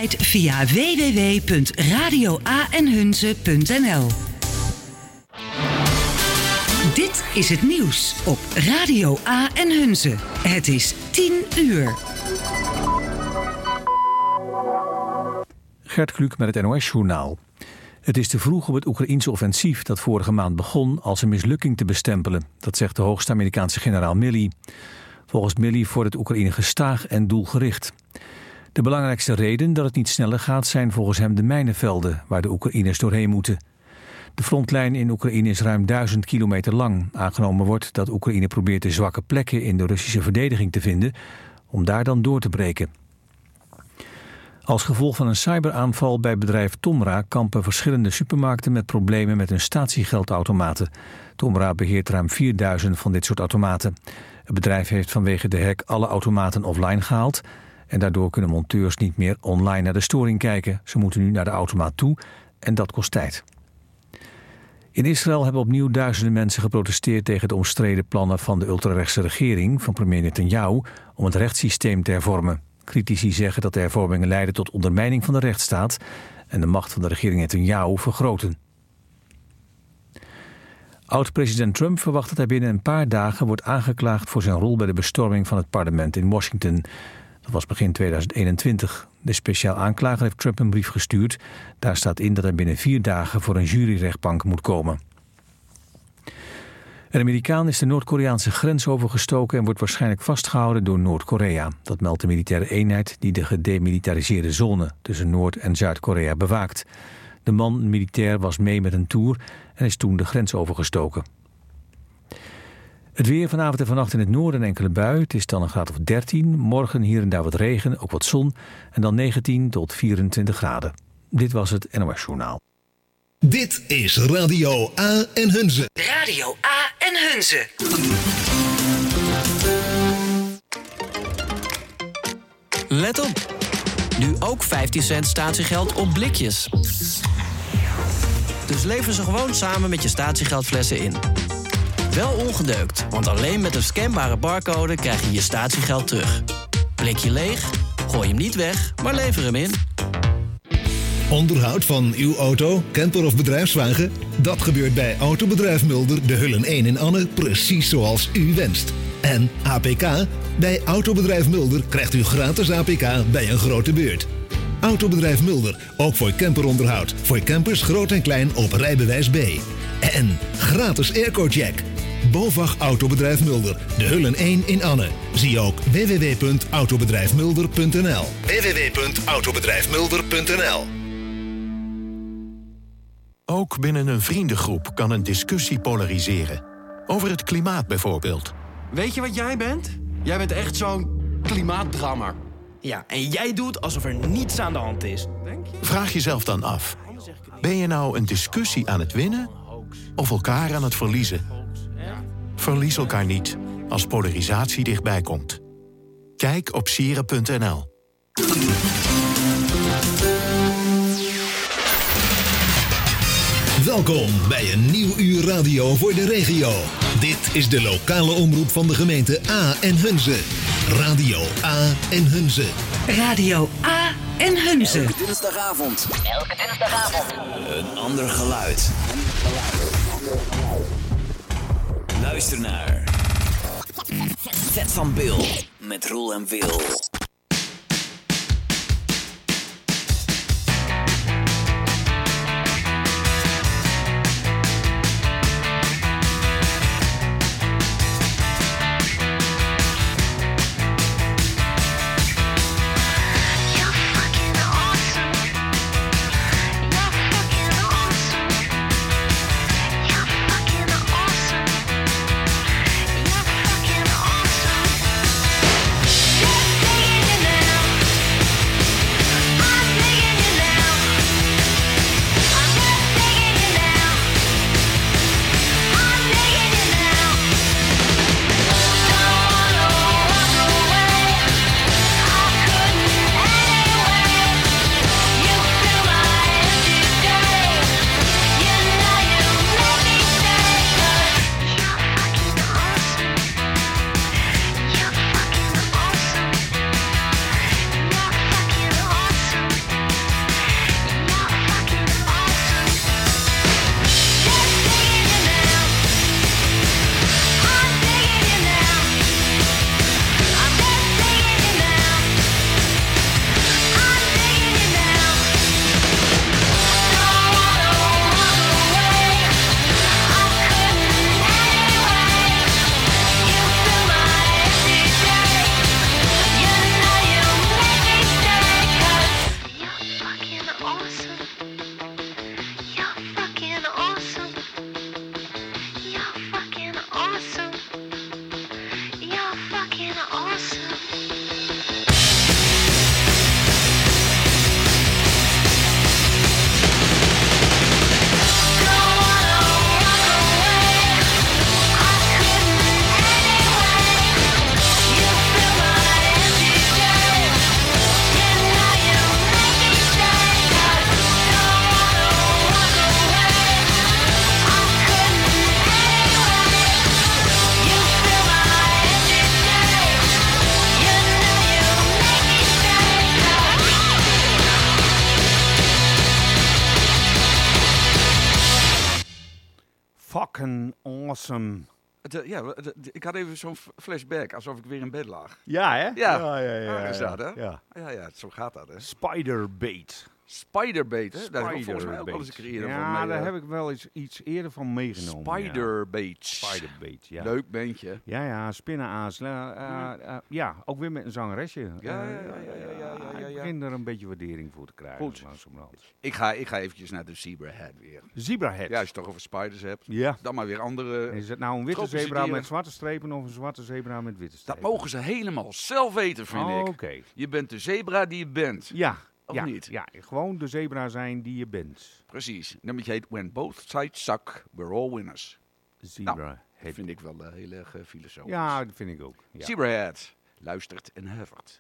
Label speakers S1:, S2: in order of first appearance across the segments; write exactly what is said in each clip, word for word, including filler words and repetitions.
S1: site via w w w punt radio a en hunze punt n l. Dit is het nieuws op Radio A en Hunze. Het is tien uur.
S2: Gert Kluk met het N O S-journaal. Het is te vroeg om het Oekraïense offensief dat vorige maand begon als een mislukking te bestempelen. Dat zegt de hoogste Amerikaanse generaal Milley. Volgens Milley vordert Oekraïne gestaag en doelgericht. De belangrijkste reden dat het niet sneller gaat zijn volgens hem de mijnenvelden waar de Oekraïners doorheen moeten. De frontlijn in Oekraïne is ruim duizend kilometer lang. Aangenomen wordt dat Oekraïne probeert de zwakke plekken in de Russische verdediging te vinden om daar dan door te breken. Als gevolg van een cyberaanval bij bedrijf Tomra kampen verschillende supermarkten met problemen met hun statiegeldautomaten. Tomra beheert ruim vierduizend van dit soort automaten. Het bedrijf heeft vanwege de hack alle automaten offline gehaald en daardoor kunnen monteurs niet meer online naar de storing kijken. Ze moeten nu naar de automaat toe en dat kost tijd. In Israël hebben opnieuw duizenden mensen geprotesteerd tegen de omstreden plannen van de ultrarechtse regering van premier Netanyahu om het rechtssysteem te hervormen. Critici zeggen dat de hervormingen leiden tot ondermijning van de rechtsstaat en de macht van de regering Netanyahu vergroten. Oud-president Trump verwacht dat hij binnen een paar dagen wordt aangeklaagd voor zijn rol bij de bestorming van het parlement in Washington. Dat was begin tweeduizend eenentwintig. De speciaal aanklager heeft Trump een brief gestuurd. Daar staat in dat hij binnen vier dagen voor een juryrechtbank moet komen. Een Amerikaan is de Noord-Koreaanse grens overgestoken en wordt waarschijnlijk vastgehouden door Noord-Korea. Dat meldt de militaire eenheid die de gedemilitariseerde zone tussen Noord- en Zuid-Korea bewaakt. De man, een militair, was mee met een tour en is toen de grens overgestoken. Het weer vanavond en vannacht in het noorden een enkele bui. Het is dan een graad of dertien. Morgen hier en daar wat regen, ook wat zon. En dan negentien tot vierentwintig graden. Dit was het N O S-journaal.
S3: Dit is Radio A en Hunze.
S1: Radio A en Hunze.
S4: Let op. Nu ook vijftien cent statiegeld op blikjes. Dus lever ze gewoon samen met je statiegeldflessen in. Wel ongedeukt, want alleen met een scanbare barcode krijg je je statiegeld terug. Blikje leeg? Gooi hem niet weg, maar lever hem in.
S3: Onderhoud van uw auto, camper of bedrijfswagen? Dat gebeurt bij Autobedrijf Mulder, de Hullen één in Anne, precies zoals u wenst. En A P K? Bij Autobedrijf Mulder krijgt u gratis A P K bij een grote beurt. Autobedrijf Mulder, ook voor camperonderhoud. Voor campers groot en klein op rijbewijs B. En gratis airco-check. BOVAG Autobedrijf Mulder, de Hullen één in Anne. Zie ook w w w punt autobedrijf mulder punt n l. w w w punt autobedrijf mulder punt n l.
S5: Ook binnen een vriendengroep kan een discussie polariseren. Over het klimaat bijvoorbeeld.
S6: Weet je wat jij bent? Jij bent echt zo'n klimaatdrammer.
S7: Ja, en jij doet alsof er niets aan de hand is.
S5: Vraag jezelf dan af. Ben je nou een discussie aan het winnen of elkaar aan het verliezen? Verlies elkaar niet als polarisatie dichtbij komt. Kijk op sieren punt n l.
S3: Welkom bij een nieuw uur radio voor de regio. Dit is de lokale omroep van de gemeente A en Hunze. Radio A en Hunze.
S1: Radio A en Hunze.
S8: Elke dinsdagavond. Elke dinsdagavond. Een ander geluid. Luister naar Vet van Bil met Roel en Wil.
S9: Let's Fucking awesome.
S10: Het, uh, ja, het, het, ik had even zo'n flashback, alsof ik weer in bed lag.
S9: Ja, hè?
S10: Ja,
S9: ja, ja. ja,
S10: ja, is
S9: ja,
S10: dat, hè?
S9: Ja.
S10: Ja, ja, zo gaat dat, hè?
S9: Spiderbait.
S10: Spiderbait, hè? Daar heb ik volgens mij ook wel eens een keer eerder
S9: ja,
S10: van mee.
S9: Ja, daar
S10: uh,
S9: heb ik wel eens iets eerder van meegenomen.
S10: Spiderbait.
S9: Ja. Spiderbait, ja.
S10: Leuk bandje.
S9: Ja, ja, spinnenaas. Uh, uh, uh, ja, ook weer met een zangeresje.
S10: Ja, ja,
S9: uh,
S10: ja, ja, ja, ja, ja, ja.
S9: Ik begin er een beetje waardering voor te krijgen.
S10: Goed.
S9: Langzamerhand.
S10: Ik ga, ik ga eventjes naar de Zebrahead weer.
S9: Zebrahead?
S10: Ja, als je het toch over spiders hebt.
S9: Ja.
S10: Dan maar weer andere...
S9: Is het nou een witte zebra dieren? Met zwarte strepen of een zwarte zebra met witte strepen?
S10: Dat mogen ze helemaal zelf weten, vind
S9: oh,
S10: ik.
S9: Oké. Okay.
S10: Je bent de zebra die je bent.
S9: Ja.
S10: Of
S9: ja,
S10: niet?
S9: Ja, gewoon de zebra zijn die je bent.
S10: Precies. Nummertje heet When Both Sides Suck, We're All Winners.
S9: Zebra.
S10: Nou, dat vind ik wel uh, heel erg uh, filosofisch.
S9: Ja, dat vind ik ook. Ja.
S10: Zebrahead. Luistert en huivert.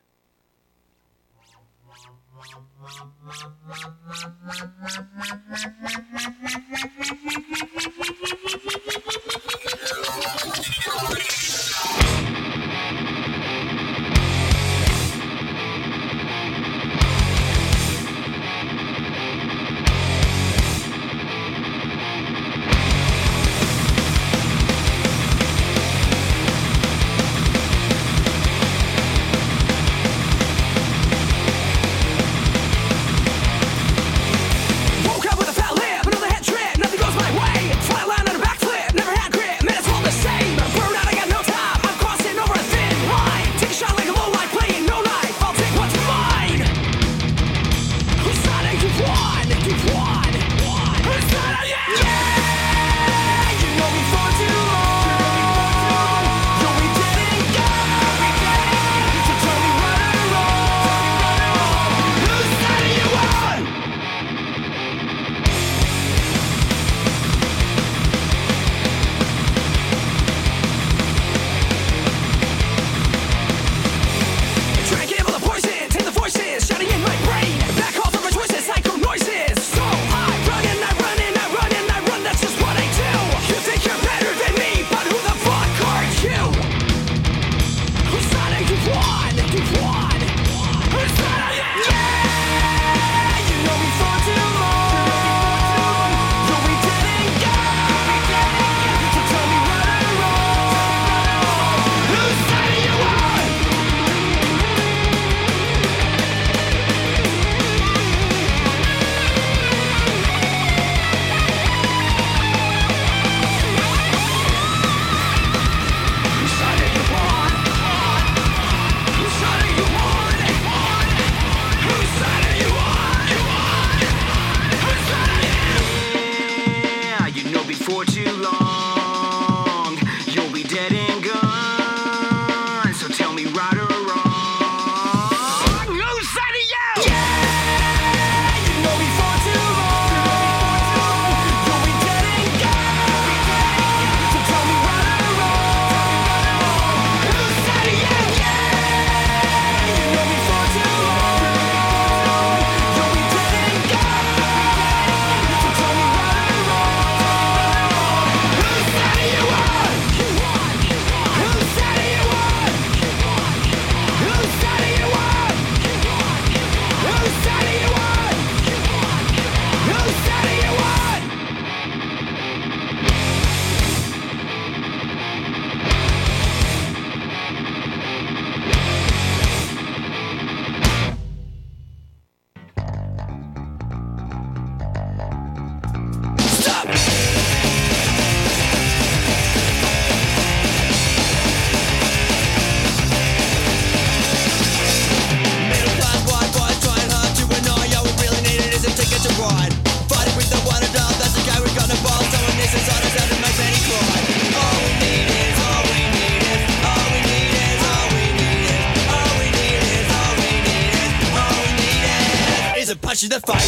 S11: punch in the face.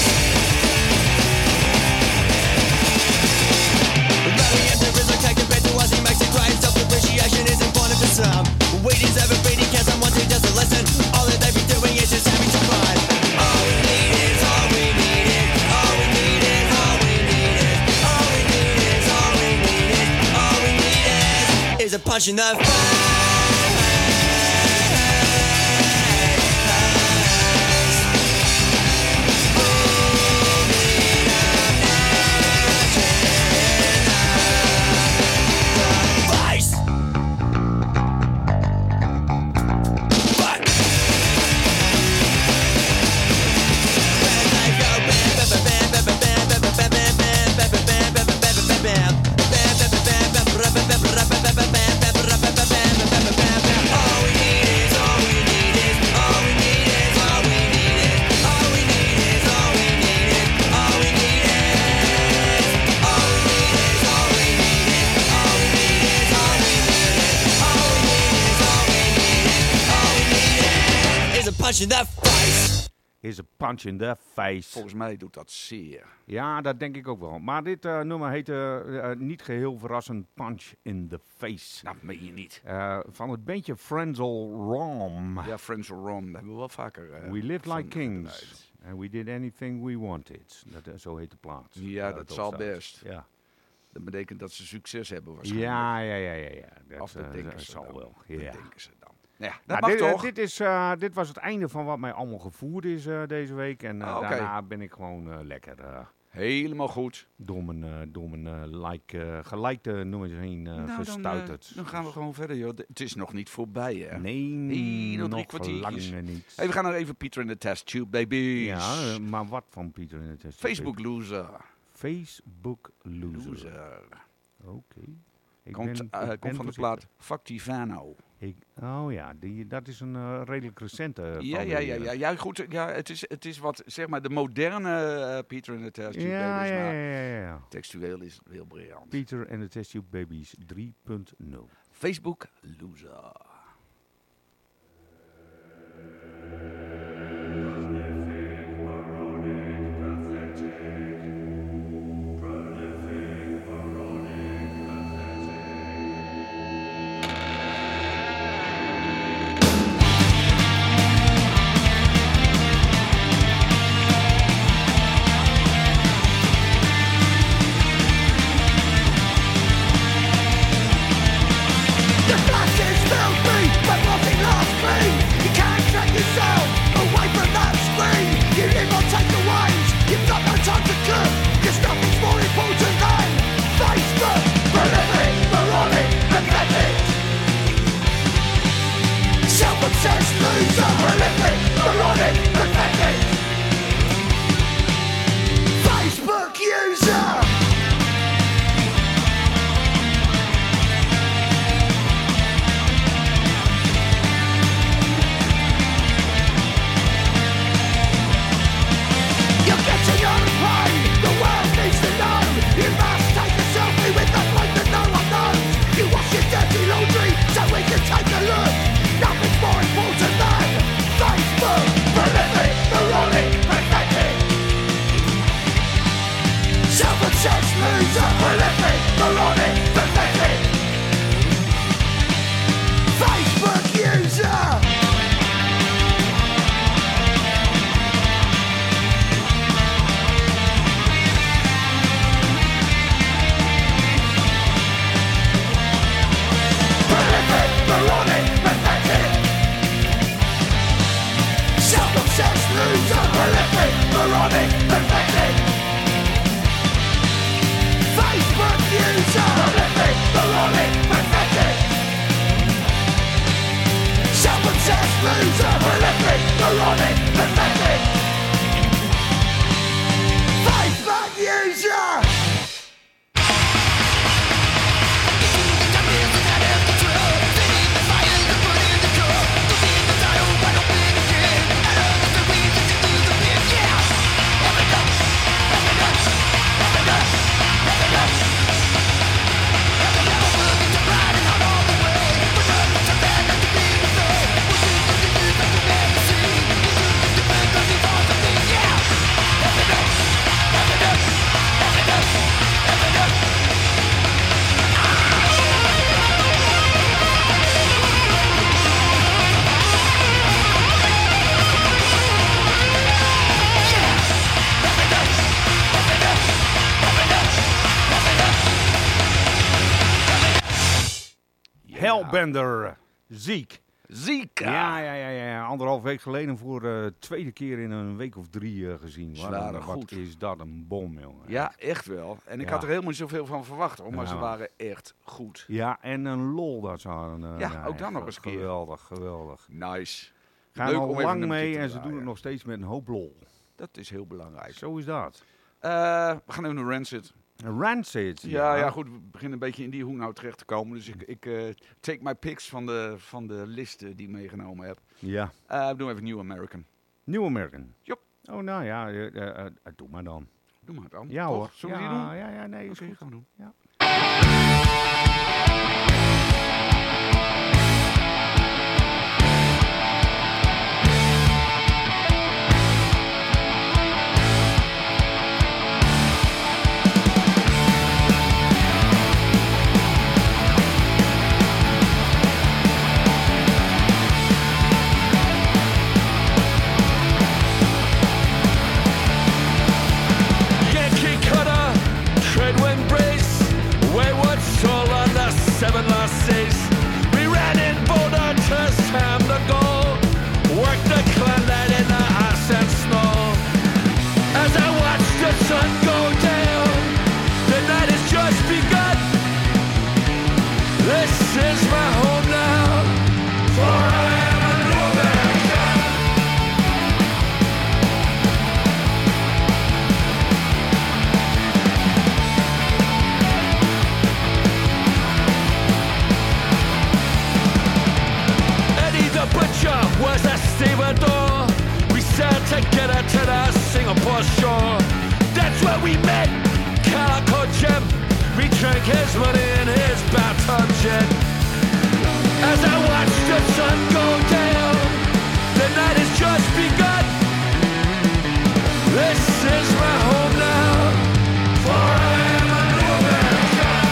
S11: Rally and there is a cake compared to us, he makes it great. Self-appreciation is important for some. We deserve a beating, can someone teach us a lesson? All that they be doing is just having to climb. All we need is, all we need is, all we need is, all we need is, all we need is, all we need is, all we need is, is a punch in the face.
S12: punch in the face.
S9: Is a punch in the face.
S10: Volgens mij doet dat zeer.
S9: Ja, dat denk ik ook wel. Maar dit uh, nummer heet uh, uh, niet geheel verrassend Punch in the Face.
S10: Nou, meen je niet.
S9: Uh, van het bandje Frenzal Rom.
S10: Ja, Frenzal Rom. Dat hebben we wel vaker. Uh,
S9: we lived like kings. And we did anything we wanted. Dat, uh, zo heet de plaat.
S10: Ja, dat, dat zal staat. Best.
S9: Ja.
S10: Dat betekent dat ze succes hebben waarschijnlijk.
S9: Ja, ja, ja, ja. ja. Dat,
S10: of dat
S9: uh,
S10: denken
S9: dat
S10: ze
S9: zal
S10: dan.
S9: wel.
S10: Dat
S9: ja.
S10: denken ze dan. Ja, dat
S9: nou,
S10: mag
S9: dit,
S10: toch?
S9: Dit, is, uh, dit was het einde van wat mij allemaal gevoerd is uh, deze week. En uh,
S10: ah, okay.
S9: daarna ben ik gewoon uh, lekker... Uh,
S10: Helemaal goed.
S9: Door mijn, uh, door mijn uh, like, uh, gelijkte nummers heen uh,
S10: nou,
S9: verstuiterd.
S10: Dan, uh, dan gaan we gewoon verder, joh. Het is nog niet voorbij, hè?
S9: Nee,
S10: nee nog,
S9: nog
S10: drie
S9: lang niet.
S10: Hey, we gaan nog even Peter in the Test Tube, babies.
S9: Ja, uh, maar wat van Peter in the Test
S10: Tube? Facebook Loser.
S9: Facebook Loser.
S10: Loser.
S9: Oké. Okay.
S10: Komt, uh, komt van voorzitter. de plaat Factivano.
S9: Ik, oh ja, die, dat is een uh, redelijk recente. Uh,
S10: ja, ja, ja, ja, ja, goed. Ja, het, is, het is wat, zeg maar, de moderne uh, Peter and the Test Tube
S9: ja,
S10: Babies.
S9: Ja,
S10: maar
S9: ja, ja, ja.
S10: Textueel is het heel briljant.
S9: Peter and the Test Tube Babies drie punt nul.
S10: Facebook Loser.
S9: Hellbender, Ziek.
S10: Ziek!
S9: Ja, ja, ja, ja. Anderhalf week geleden voor de uh, tweede keer in een week of drie uh, gezien.
S10: Zwaar,
S9: wat
S10: goed.
S9: Is dat een bom, jongen.
S10: Ja, echt wel. En ik ja. had er helemaal niet zoveel van verwacht, hoor, maar ja. ze waren echt goed.
S9: Ja, en een lol dat ze hadden. Uh,
S10: ja,
S9: nou,
S10: ook dan nog eens keer.
S9: Geweldig, geweldig.
S10: Nice.
S9: Gaan er al lang mee en ze doen het nog steeds met een hoop lol.
S10: Dat is heel belangrijk.
S9: Zo is dat.
S10: Uh, we gaan even naar Rancid.
S9: Rancid,
S10: ja. Ja, ja, goed. We beginnen een beetje in die hoek nou terecht te komen. Dus ik, ik uh, take my picks van de, van de listen die ik meegenomen heb.
S9: Ja.
S10: Uh, we doen even New American.
S9: New American?
S10: Yep.
S9: Oh, nou ja, uh, uh, uh, doe maar dan.
S10: Doe maar dan.
S9: Ja,
S10: Toch?
S9: hoor.
S10: Zullen we
S9: ja,
S10: die doen?
S9: Ja, ja, nee, is
S10: okay,
S9: goed.
S10: Gaan we doen.
S9: Ja.
S11: seven losses. We ran in Boulder to Sam the goal. Worked the clan in the ice and snow. As I watch the sun go down, the night has just begun. This is my home now, for I am a new American. Eddie the Butcher was a stevedore. We sailed together to the Singapore shore. That's where we met Calico Jim. We drank his money in his bathtub jet. As I watch the sun go down, the night has just begun. This is my home now, for I am a new American.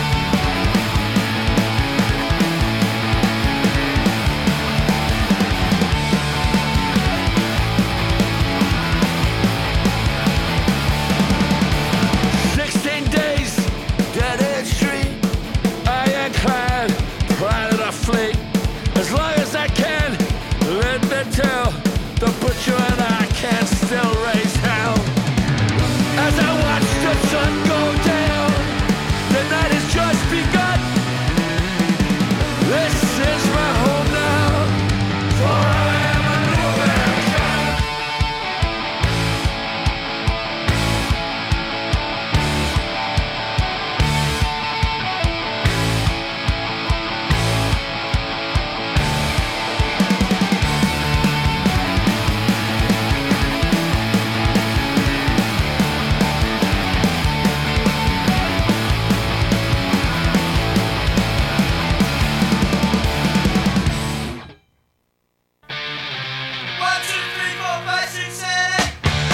S11: Sixteen days, dead end street. I am clad, pride of the fleet. As long as I can, let me tell. The butcher and I can still raise hell. As I watch the sun go down, the night has just begun. This is my home now, for I am a new American. One, two, three, four, five, six, seven, eight.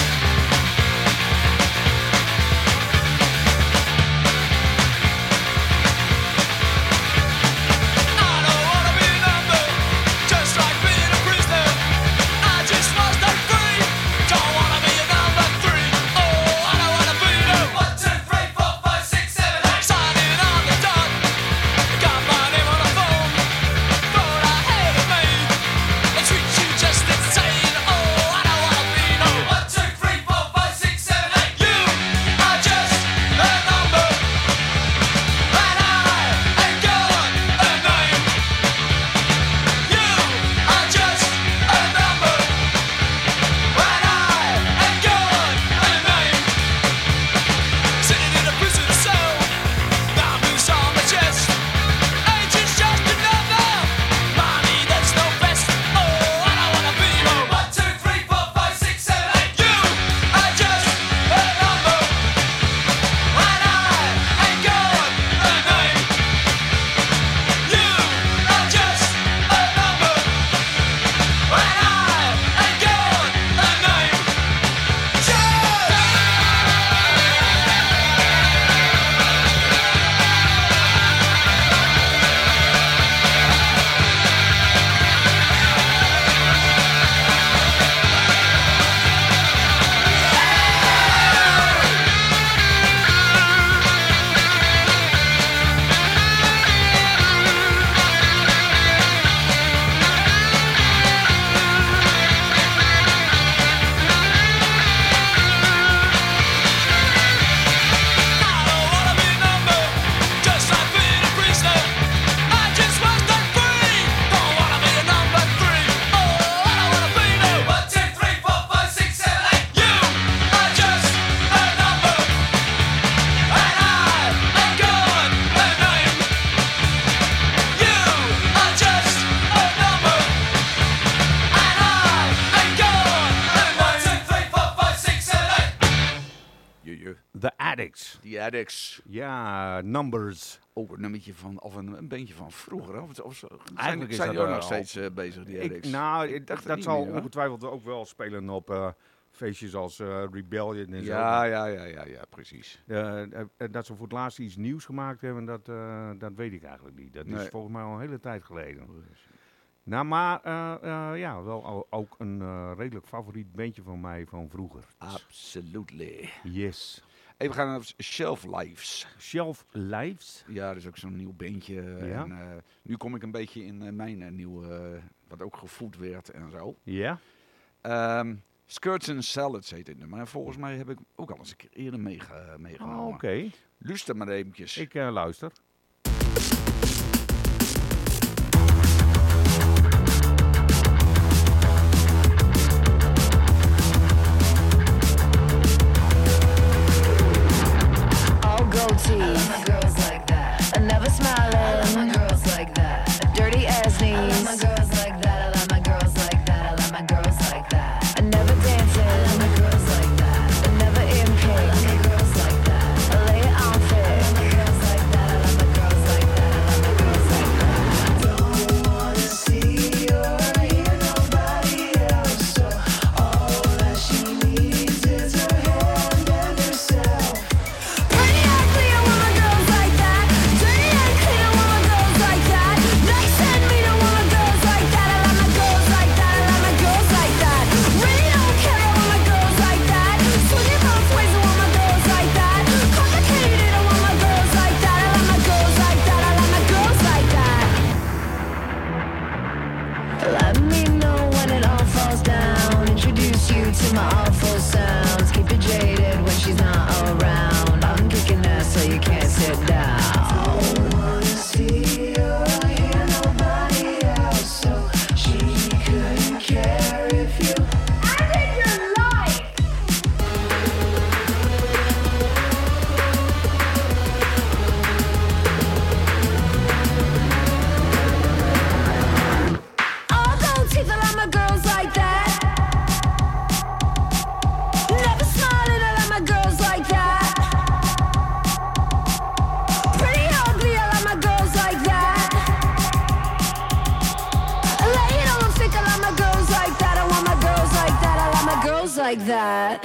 S11: I don't wanna be a number, just like being a prisoner. I just must stay free. Don't wanna be a number three. Oh, I don't wanna be no one, two, three, four, five, six, seven, eight. Signing on the dot, got my name on the phone. Thought I had it made. They treat you just insane. Oh, I don't wanna be no one, two, three, four, five, six, seven, eight. You are just a number, and I ain't got a name. You are just a number, and I ain't got a name. Sitting in a prison cell, now noose on my chest. Age is just a number, money that's no best. Oh, I don't wanna be no one, two, three, four, five, six, seven, eight. You are just a number, and I ain't got a name. You are just a number, and I ain't got a name. I don't wanna be a number, just like being a prisoner. I just must stay free. Don't wanna be a number three. Oh, I don't wanna be no one, two, three, four, five, six, seven, eight. You are just a number, and I ain't got a name. You are just a number, and I ain't got a name. One, two, three, four, five, six, seven, eight.
S10: Je, je.
S9: The Addicts.
S10: Die Addicts.
S9: Ja, Numbers.
S10: Oh, een nummertje van, of een, een beentje van vroeger. Of, of, zijn
S9: Eigenlijk is
S10: zijn
S9: dat
S10: die ook
S9: eh,
S10: nog
S9: al-
S10: steeds eh, bezig, die
S9: Ik,
S10: Addicts?
S9: nou,
S10: Ik
S9: ik-
S10: dacht het
S9: dat
S10: niet
S9: zal
S10: meer, hoor.
S9: ongetwijfeld ook wel spelen op eh, feestjes als eh, Rebellion en zo.
S10: Ja, ja, ja, ja, ja, precies.
S9: Eh, eh, eh, dat ze voor het laatst iets nieuws gemaakt hebben, dat, eh, dat weet ik eigenlijk niet. Dat is
S10: Nee.
S9: volgens mij al een hele tijd geleden. Nou, maar eh, eh, ja, wel al- ook een eh, redelijk favoriet bandje van mij van vroeger.
S10: Absolutely.
S9: Yes.
S10: Hey, we gaan naar Shelf Lives.
S9: Shelf Lives?
S10: Ja, dat is ook zo'n nieuw beentje.
S9: Ja.
S10: En, uh, nu kom ik een beetje in uh, mijn uh, nieuwe, uh, wat ook gevoed werd en zo.
S9: Ja.
S10: Um, Skirts and Salads heet dit nummer. En volgens mij heb ik ook al eens een keer eerder meege- meegenomen.
S9: Oh, Oké. Okay.
S10: Luister maar eventjes.
S9: Ik uh, luister.
S12: Goatee. I love my girls like that. I never smiling. I love my girls like that. Dirty ass knees. I love my girls like that. I love my girls like that. I love my girls like that. I never dancing. I love my girls like that. I never in pink. I love my girls like that. I lay it on thick. I love my girls like that. I love my girls like that. I love my girls like that. I don't wanna see or hear nobody else. So all that she needs is her hand and herself. To my awful sounds, keep it jaded when she's not around. I'm kicking ass so you can't sit down. Don't wanna see or hear nobody else, so she couldn't care if you ended your life. All those teeth, I love my girls like that. Like that.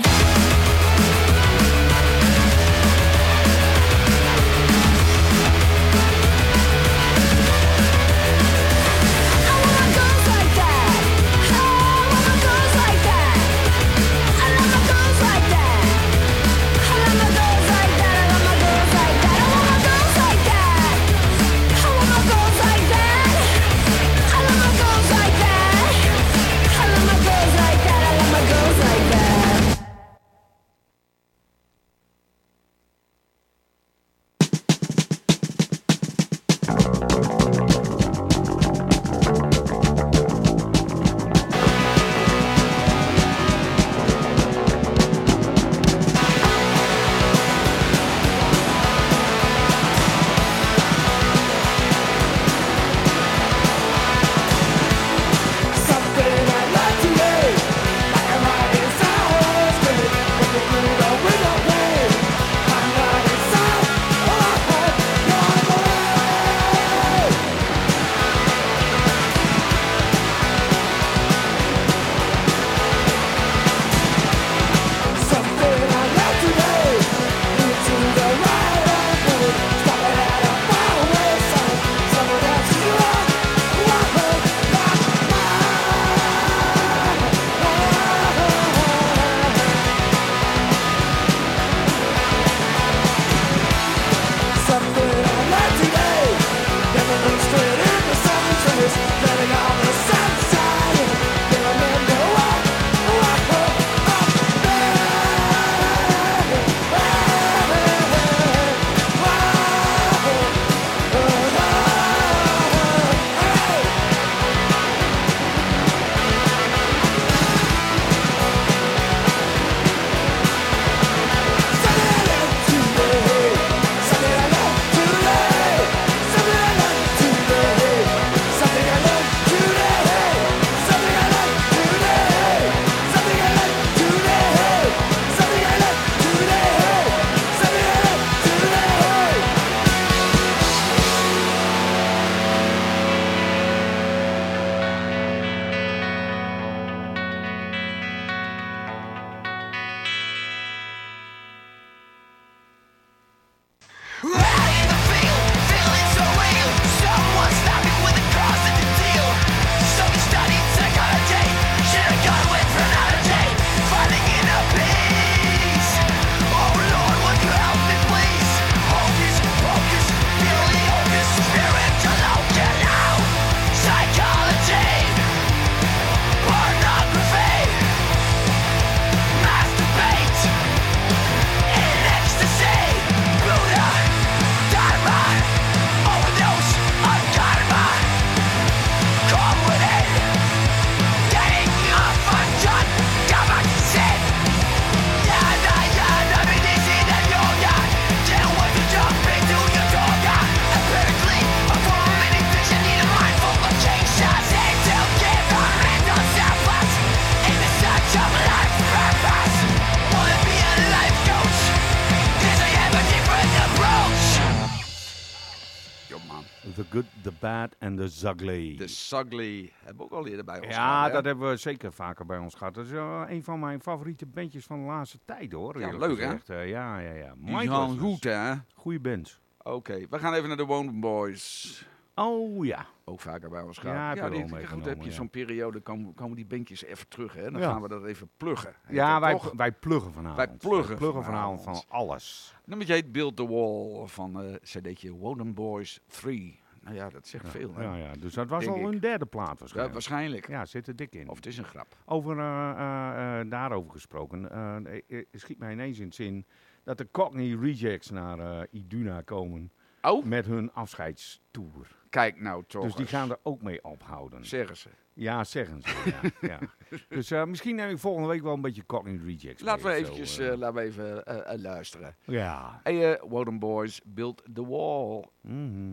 S9: The Good, The Bad and The Zugly.
S10: De Zugly. Hebben we ook al eerder bij ons
S9: Ja,
S10: gehad, hè?
S9: dat hebben we zeker vaker bij ons gehad. Dat is uh, een van mijn favoriete bandjes van de laatste tijd, hoor.
S10: Ja,
S9: eerlijk
S10: leuk, hè?
S9: gezegd. Uh, ja, ja, ja.
S10: Die gaan goed, hè?
S9: Goeie band.
S10: Oké, okay, we gaan even naar de Wonder Boys.
S9: Oh ja.
S10: Ook vaker bij ons gehad.
S9: Ja, heb
S10: ja,
S9: je
S10: die,
S9: wel
S10: goed,
S9: meegenomen,
S10: heb je
S9: ja.
S10: zo'n periode, komen, komen die bandjes even terug, hè? Dan
S9: Ja.
S10: gaan we dat even pluggen. Heet
S9: Ja,
S10: dat
S9: wij,
S10: toch?
S9: wij pluggen vanavond.
S10: Wij pluggen,
S9: Wij pluggen vanavond van alles.
S10: Nummertje heet Build the Wall van uh, cd'tje Wonder Boys drie. Nou ja, dat zegt
S9: Ja,
S10: veel, hè?
S9: ja, ja, dus dat was
S10: Denk
S9: al
S10: ik.
S9: hun derde plaat
S10: Ja,
S9: waarschijnlijk.
S10: waarschijnlijk.
S9: Ja, zit er dik in.
S10: Of het is een grap.
S9: Over, uh, uh, uh, daarover gesproken, uh, uh, schiet mij ineens in het zin dat de Cockney Rejects naar uh, Iduna komen
S10: oh?
S9: met hun afscheidstour.
S10: Kijk nou toch
S9: Dus die
S10: eens.
S9: gaan er ook mee ophouden.
S10: Zeggen ze.
S9: Ja, zeggen ze. ja, ja. Dus uh, misschien neem ik volgende week wel een beetje Cockney Rejects
S10: Laten we
S9: mee,
S10: eventjes
S9: zo, uh,
S10: uh, laten we even uh, uh, luisteren.
S9: Ja.
S10: Hey, uh, Wonder Boys, Build the Wall.
S9: Mm-hmm.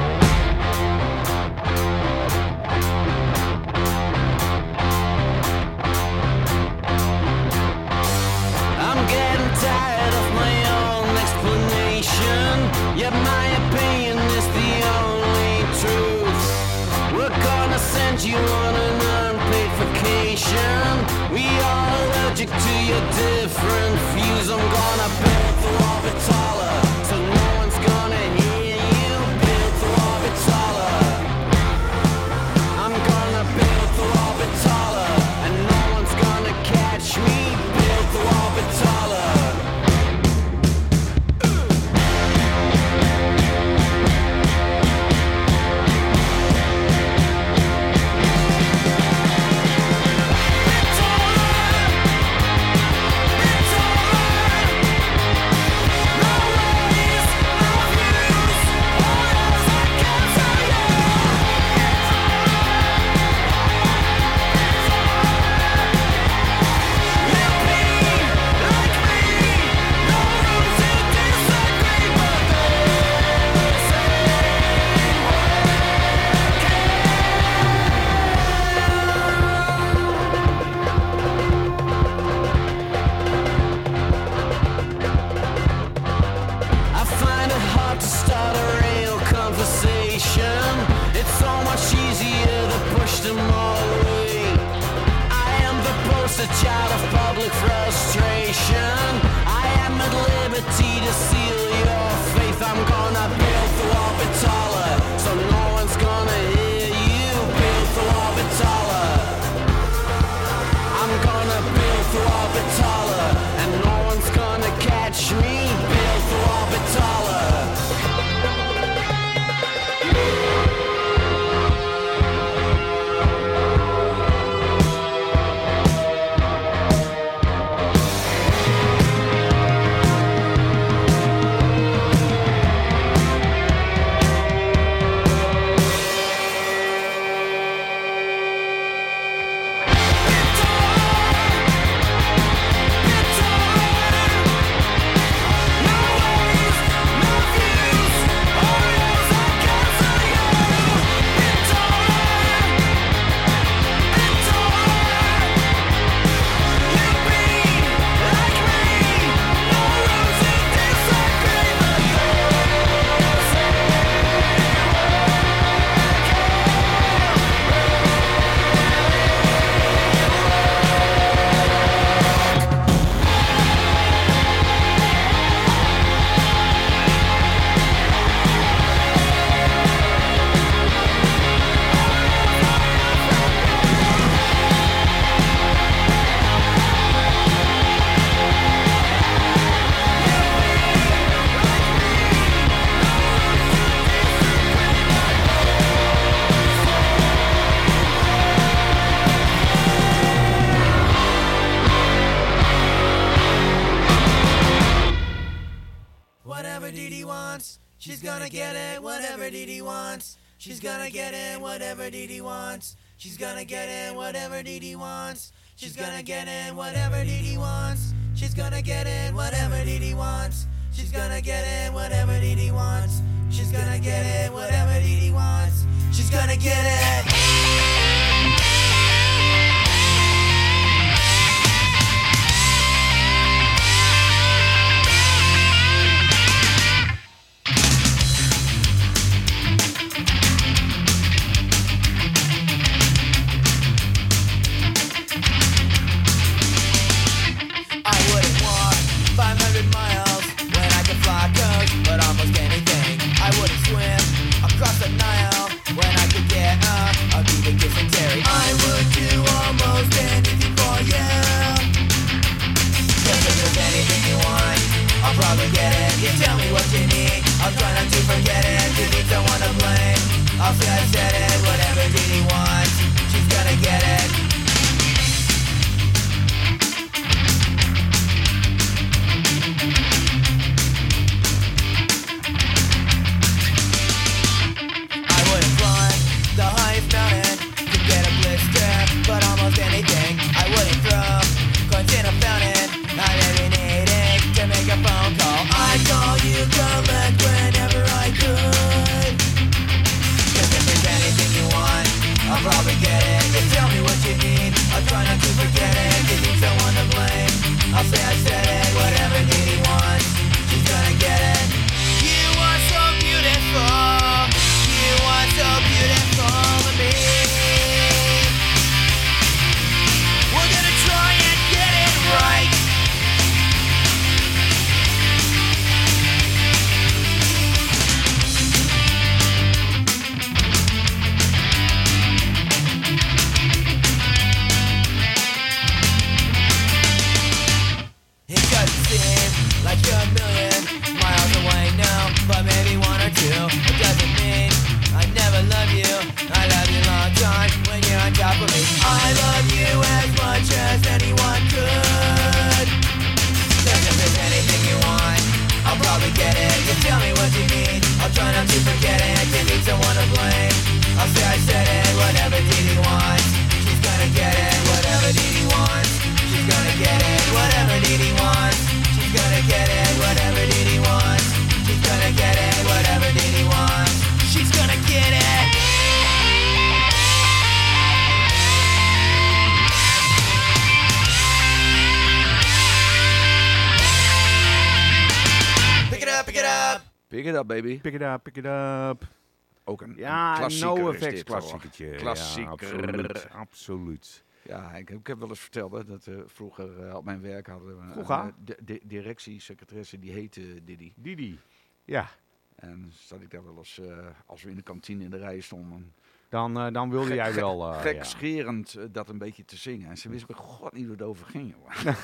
S11: I'm getting tired of my own explanation. Yet my opinion is the only truth. We're gonna send you on an unpaid vacation. We are allergic to your different views. I'm gonna build the wall a bit taller, so no one's gonna hear you. Build the wall a bit taller. I'm gonna build the wall a bit taller, and no one's gonna catch me. Build the wall a bit taller. I find it hard to start a real conversation. It's so much easier to push them all away. I am the poster child of public frustration. I am at liberty to seal your faith. I'm gonna build the wall a bit taller, so no one's gonna hear you. Build the wall a bit taller. I'm gonna build the wall a bit taller, and no one's gonna catch me. Build the wall a bit taller.
S13: Whatever Dee Dee wants, she's gonna get it. Whatever Dee Dee wants, she's gonna get it. Whatever Dee Dee wants, she's gonna get it. Whatever Dee Dee wants, she's gonna get it. Whatever Dee Dee wants, she's gonna get it. Whatever Dee Dee wants, she's gonna get it. Whatever Dee Dee wants, she's gonna get it. Whatever Dee Dee wants, she's gonna get it. I'll say I said it, whatever Dee wants, she's gonna get it. I would've climbed the highest mountain to get a blister, but almost anything I wouldn't throw coins in a fountain. Not every needing to make a phone call. I'd call you collect whenever I could. Cause if there's anything you want, I'll probably get it. You tell me what you need, I'll try not to forget it. You need someone to blame, I'll say I said it. Whatever Dee wants, she's gonna get it. You are so beautiful, you are so beautiful to me. We're gonna try and get it right. It doesn't seem like you're a million miles away now, but maybe one or two. It doesn't mean I never love you. I love you long time when you're on top of me. I love you as much as anyone could. Cause if there's anything you want, I'll probably get it. You tell me what you need, I'll try not to forget it. You need someone to blame, I'll say I said it. Whatever Dee wants, she's gonna get it. Whatever Dee wants, she's gonna get it. Whatever Dee wants, she's gonna get it. Whatever Dee wants, she's gonna get it. Whatever Dee wants, she's gonna get it. Pick it up, pick it up.
S10: Pick it up, baby.
S9: Pick it up, pick it up.
S10: Ook een,
S9: Ja,
S10: een klassieker
S9: No
S10: is
S9: Effects
S10: dit,
S9: klassiekertje.
S10: hoor.
S9: Ja,
S10: Klassieker.
S9: absoluut, absoluut.
S10: Ja, ik, ik heb wel eens verteld hè, dat uh, vroeger uh, op mijn werk hadden we een
S9: Vroeger?
S10: uh, de, de, directiesecretaresse die heette Didi.
S9: Didi, ja.
S10: En zat ik daar wel eens, uh, als we in de kantine in de rij stonden,
S9: Dan, uh, dan wilde
S10: gek,
S9: jij wel... Uh,
S10: gekscherend uh, dat een beetje te zingen. En ze wist bij god niet hoe het over ging.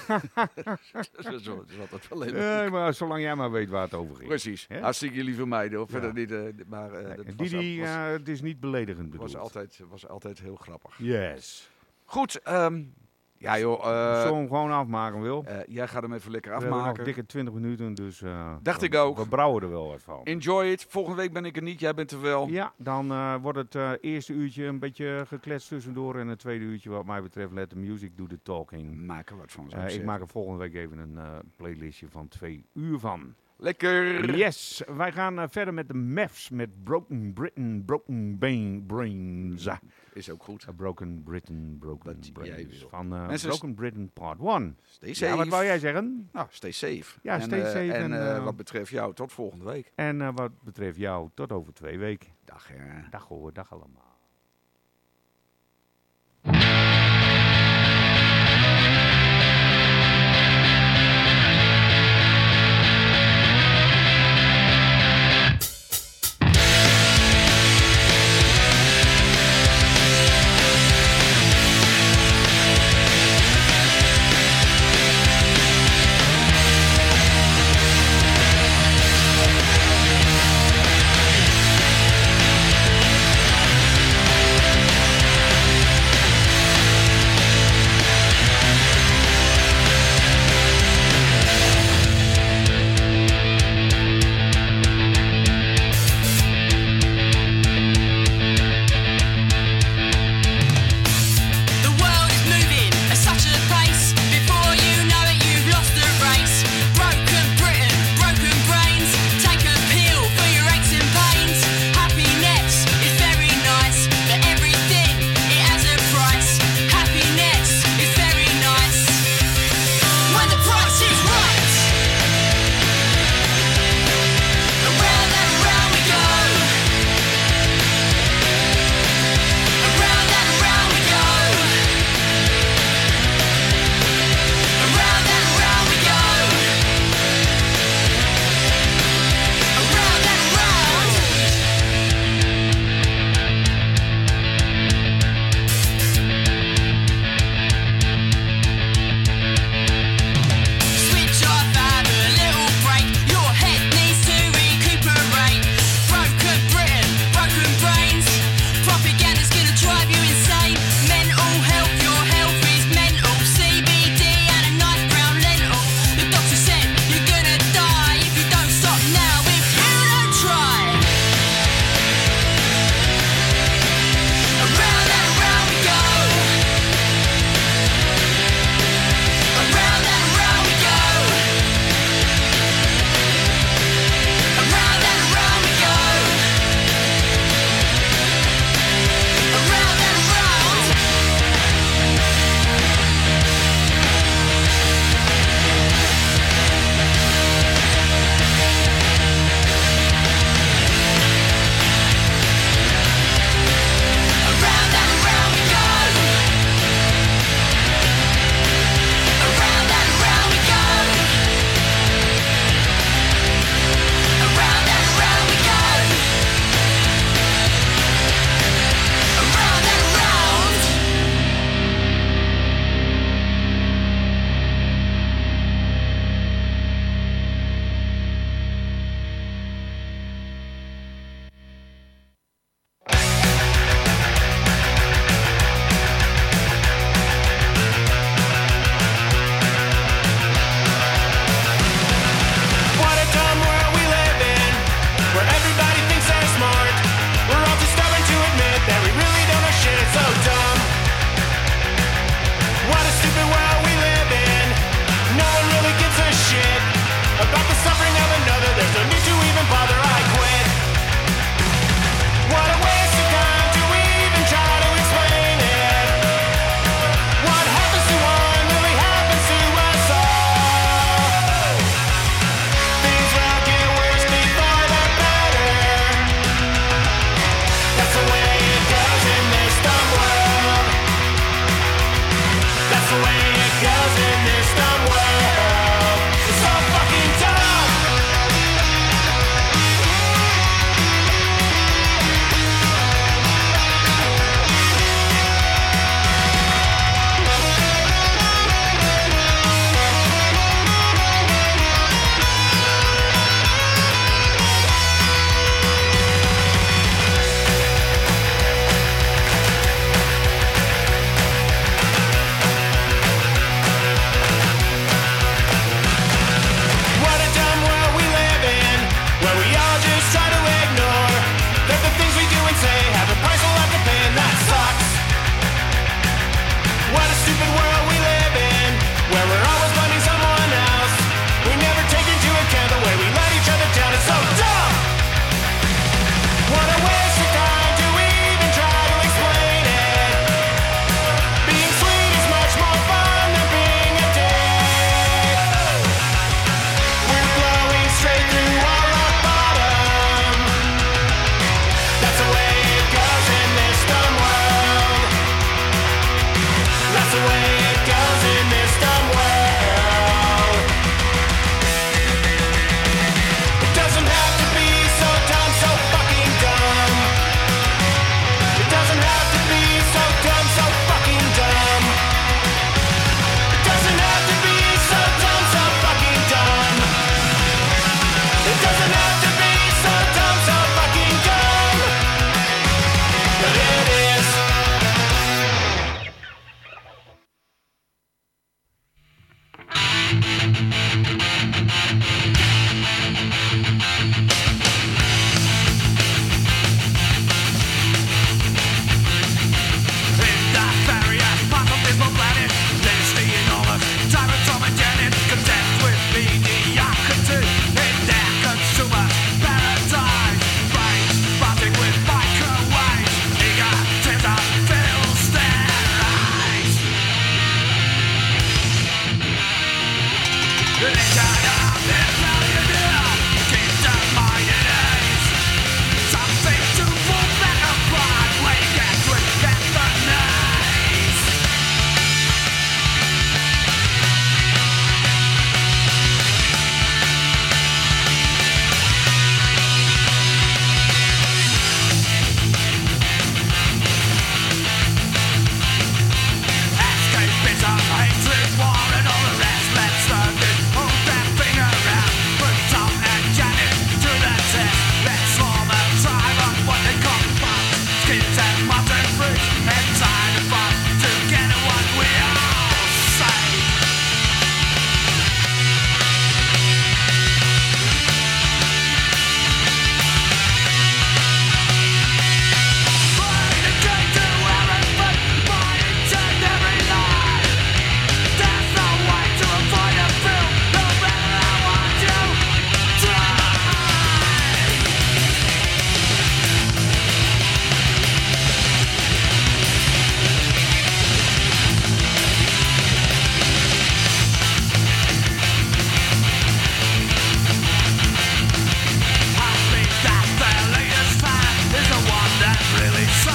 S10: Dat is altijd wel leuk.
S9: Nee, maar zolang jij maar weet waar het over ging.
S10: Precies.
S9: Hè?
S10: Hartstikke lieve meiden. Of
S9: Ja.
S10: verder niet. Uh, maar uh, dat was,
S9: Didi,
S10: was,
S9: uh, het is niet beledigend bedoeld.
S10: was, altijd, was altijd heel grappig.
S9: Yes.
S10: Goed. Um, ja joh. Uh,
S9: Zullen we hem gewoon afmaken, Wil?
S10: Uh, jij gaat hem even lekker
S9: We hebben
S10: afmaken.
S9: nog dikke twintig minuten, dus... Uh,
S10: Dacht
S9: we,
S10: ik ook.
S9: We brouwen er wel wat van.
S10: Enjoy it. Volgende week ben ik er niet. Jij bent er wel.
S9: Ja, dan uh, wordt het uh, eerste uurtje een beetje gekletst tussendoor. En het tweede uurtje, wat mij betreft, let the music do the talking.
S10: Maak er wat van.
S9: Uh, ik maak er volgende week even een uh, playlistje van twee uur van.
S10: Lekker!
S9: Yes, wij gaan uh, verder met de Mavs met Broken Britain, Broken Bane, Brains.
S10: Is ook goed.
S9: Uh, Broken Britain, Broken
S10: Wat
S9: Brains.
S10: wil.
S9: Van uh,
S10: Mensen,
S9: Broken Britain Part één.
S10: Stay safe.
S9: Ja, wat wou jij zeggen?
S10: Nou, stay safe.
S9: Ja,
S10: en,
S9: stay
S10: uh,
S9: safe.
S10: En,
S9: En,
S10: uh,
S9: uh,
S10: wat betreft jou, tot volgende week.
S9: En uh, wat betreft jou, tot over twee weken.
S10: Dag, hè.
S9: Dag hoor, dag allemaal.
S13: We'll be right back.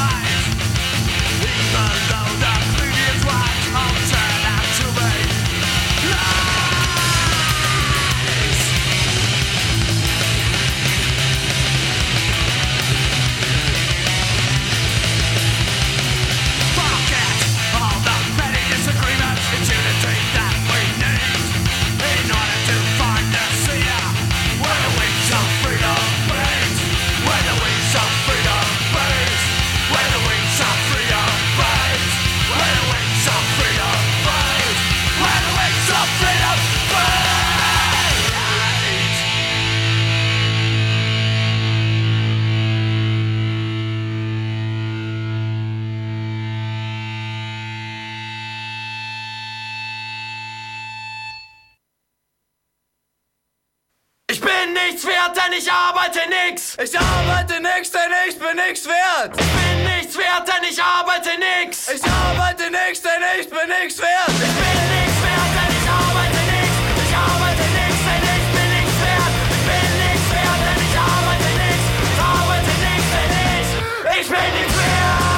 S7: Ich bin nichts wert, denn ich arbeite nix. Ich arbeite nix, denn ich bin nichts wert. Ich bin nichts wert, denn ich arbeite nix. Ich arbeite nix, denn ich bin nichts wert. Ich bin nichts wert, denn ich arbeite nix. Ich arbeite nix, denn ich bin nichts wert. Ich bin nichts wert, denn ich arbeite nix. Ich arbeite nix, denn ich, ich bin nichts wert.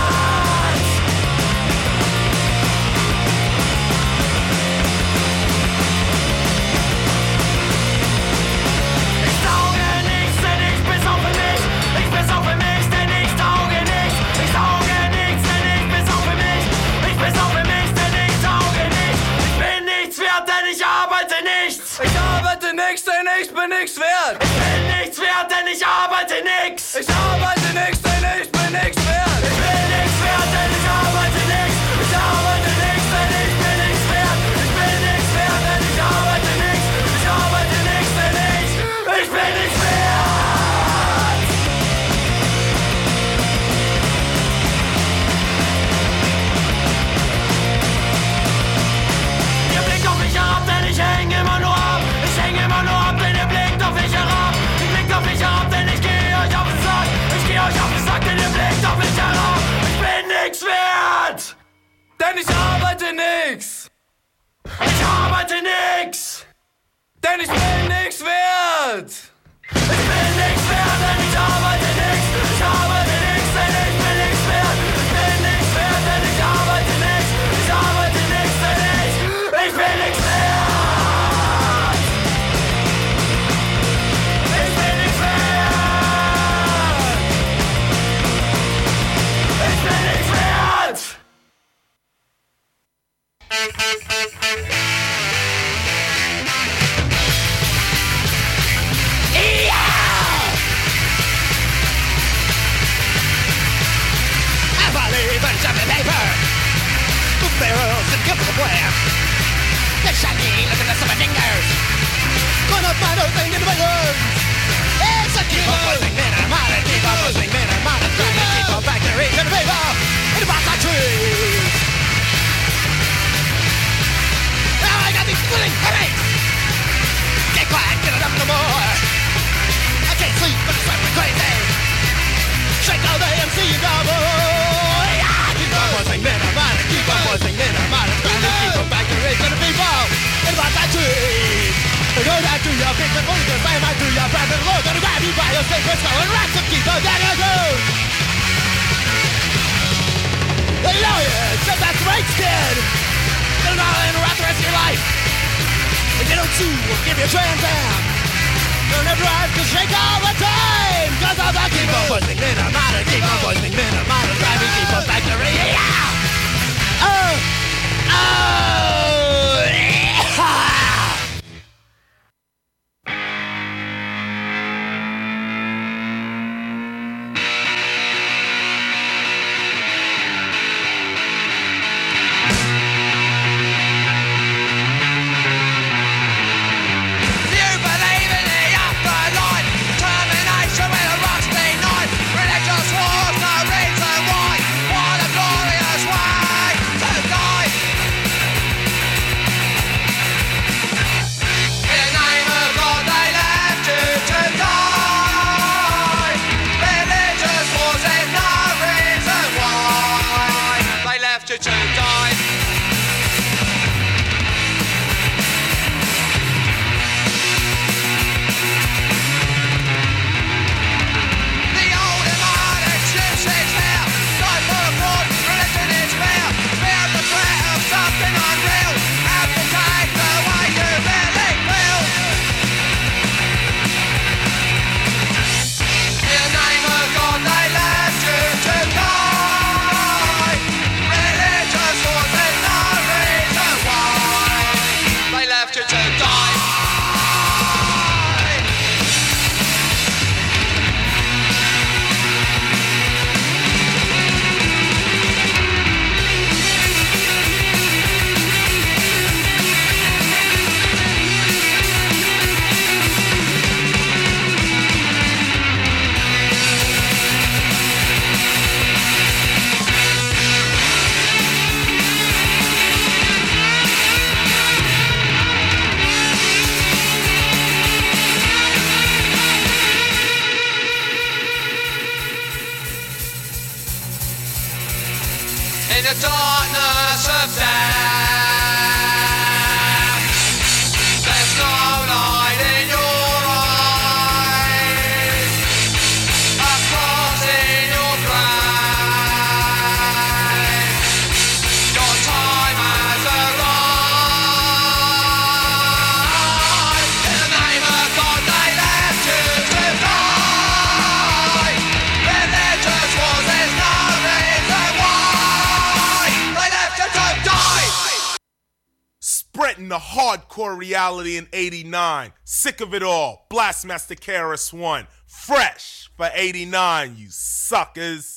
S7: Ich arbeite nix, denn ich bin nichts wert. Ich bin nichts wert, denn ich arbeite nix. Ich arbeite nix, denn ich bin nichts wert. Ich bin nichts wert, denn ich arbeite nix. Ich arbeite nix, denn ich bin nichts wert. Ich bin nichts wert, denn ich arbeite nix. Ich arbeite nix, denn ich, ich bin nichts wert. Ihr blickt auf mich herab, denn ich häng immer nur ab. Ich häng immer nur ab, denn ihr blickt auf mich herab. Ihr blickt auf mich herab, denn ich geh euch auf den Sack. Ich geh euch auf den Sack, denn ihr blickt auf mich herab. Ich bin nix wert, denn ich arbeite nix. Ich arbeite nix, denn ich bin nix wert. Ich bin nix wert, denn ich arbeite nix. Ich arbeite nix, denn ich bin nix wert. Ich bin nix wert, denn ich arbeite nix. Ich arbeite nix, denn ich, ich bin nix wert.
S11: Barrels and give them a blast. They're shiny, look at the summer fingers. Gonna find out thing in the windows. It's a keep on buzzing, man, I'm out of keep on buzzing, man, I'm out of trying to keep on factory and paper in the box of trees. Now I got these splitting headaches. Get quiet, get it up no more. I can't sleep, but it's driving me crazy. Shake all day and see you double. Keep on buzzing, man, I'm out of keep on buzzing, man, I'm out of trying to keep on factory and people in the box of trees. Go down to your big and bully, bang right through your breath and low. Gonna grab you by your sacred skull and rack some keep on down your goat. The lawyers said that's right, kid. They're not in around the rest of your life. If you don't sue, we'll give you a trans am. You'll never have to shake all the time. Cause I'll not keep on buzzing, then I'm out of keep on buzzing, then I'm out of driving, keep on factory. Yeah! Oh! Oh! Yeah!
S13: Religious wars
S14: in the darkness of death. There's no light in your eyes, a cross in your grave. Your time has arrived. In the name of God they left you to die. When there just was, there's no reason why they left you to die.
S15: Spreading the hardcore reality in eighty-nine. Sick of it all. Blastmaster K R S One. Fresh for eighty-nine, you suckers.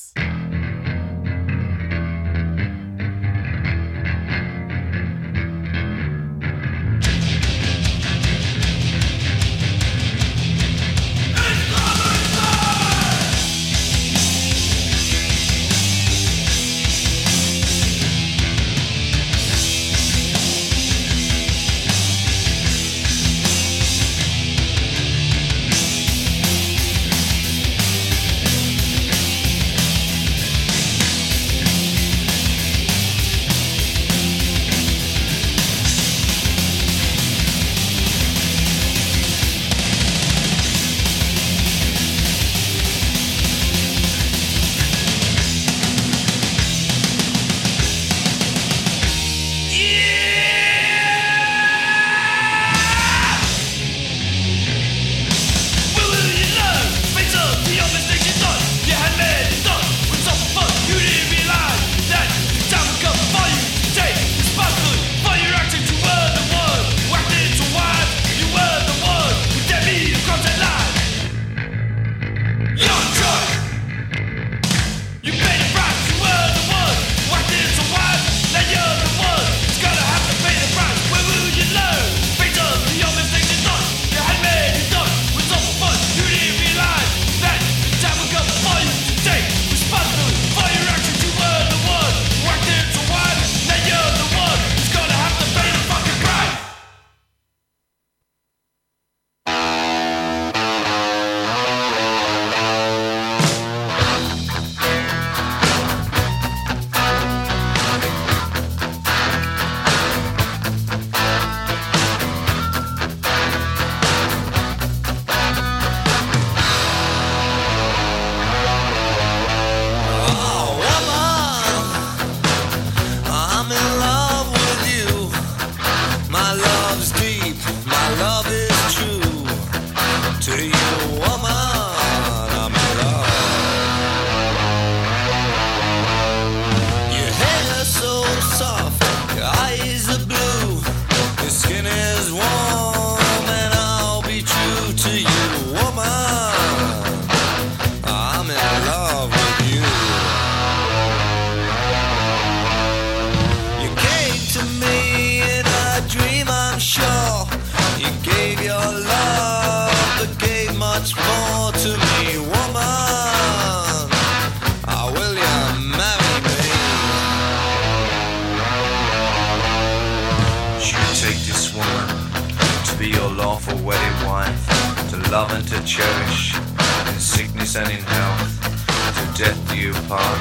S16: love and to cherish, in sickness and in health, to death do you part.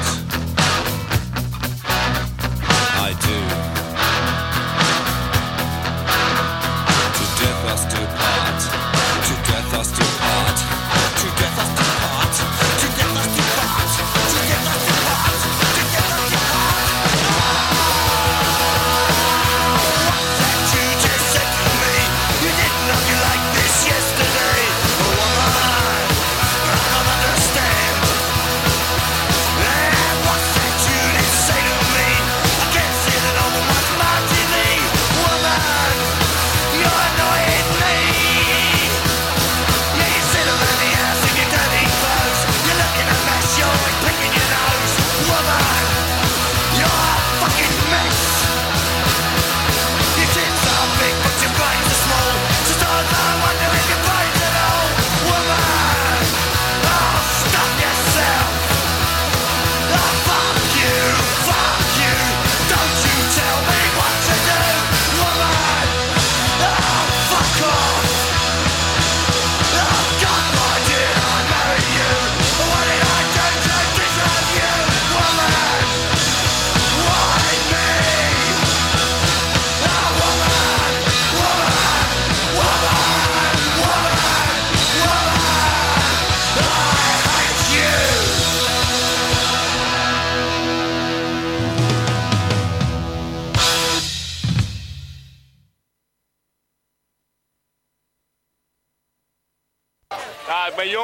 S17: I do. To death us do part. To death us do part. To death us do part. To death us do part. To death us do part. To death us do part. What you just said to me? You didn't know you like this yesterday. Oh, woman, I don't understand. And what's that you did say to me? I can't say that I'm a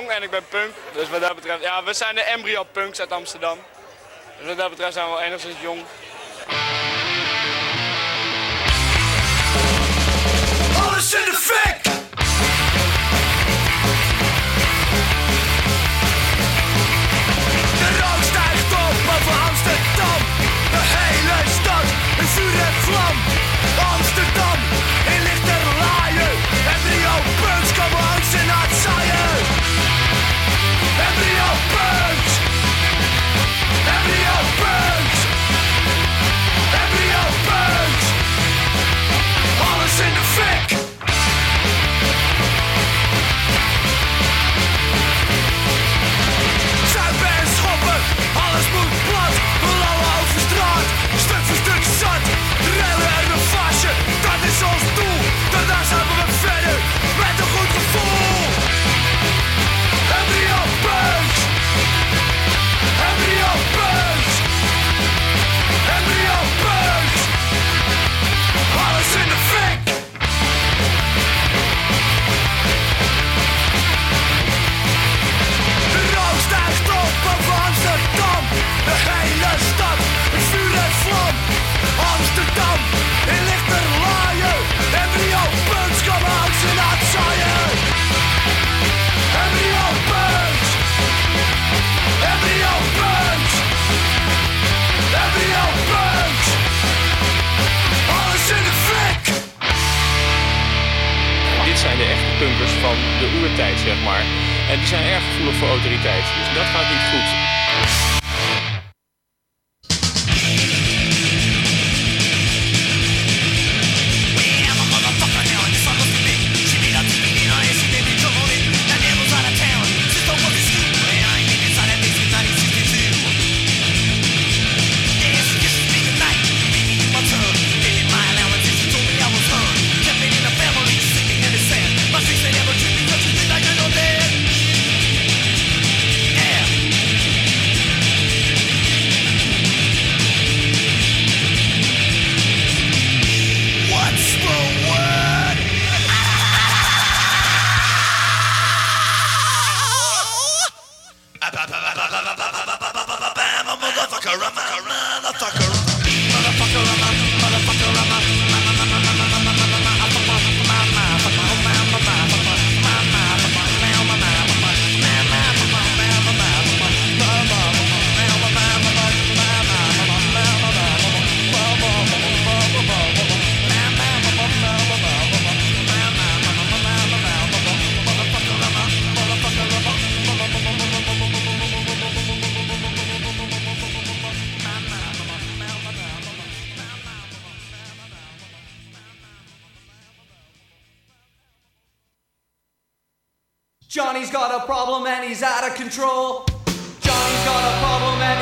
S18: jong en ik ben punk. Dus wat dat betreft, ja, we zijn de embryo punks uit Amsterdam. Dus wat dat betreft zijn we wel enigszins jong.
S14: Alles in de fik! De rook stijgt op over Amsterdam. De hele stad een zure vlam. Amsterdam in lichterlaaien. Embryo punks komen langs in het zaaien. Embryo punks. Embryo punks. Embryo punks. Alles in de fik. Zuipen en schoppen, alles moet plat. We lauwen over straat, stuk voor stuk zat. Rellen en een vaasje, dat is ons doel. Daarna zijn we verder, met een goed gevoel. Embryo punks. Embryo punks. Embryo punks. Alles in de fik. De rook stijgt op over Amsterdam. De hele stad is vuur en vlam. Amsterdam in lichterlaaien. Embryo punks komen langs in het zaaien. Embryo punks. Embryo punks. Embryo punks. Alles in de fik.
S18: Dit zijn de echte punkers van de oertijd, zeg maar. En die zijn erg gevoelig voor autoriteit. Dus dat gaat niet goed.
S19: Johnny's got a problem and he's out of control. Johnny's got a problem and